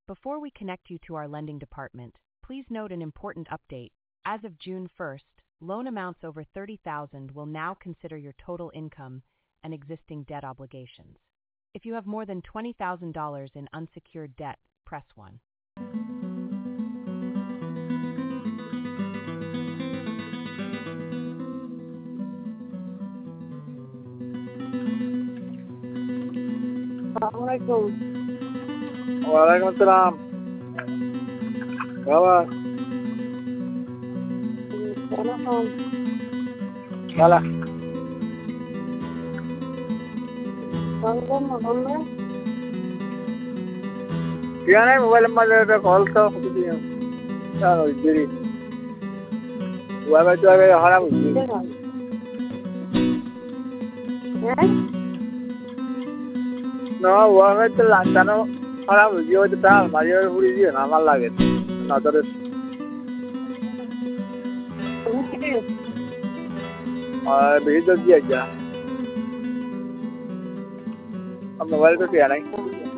Before we connect you to our lending department, please note an important update. As of June 1st, loan amounts over $30,000 will now consider your total income and existing debt obligations. If you have more than $20,000 in unsecured debt, press 1. Assalamualaikum. Waalaikumsalam. Kawan, Telepon. kalah. Tanggal November. Kaya na mobile number call to kundi yan. Ano diri. Wala to ay harap diri. No, wala to lantano harap diri to tal Mario huri diri na mal lage. Na to भेज दो दिया क्या अब mobile तो क्या नहीं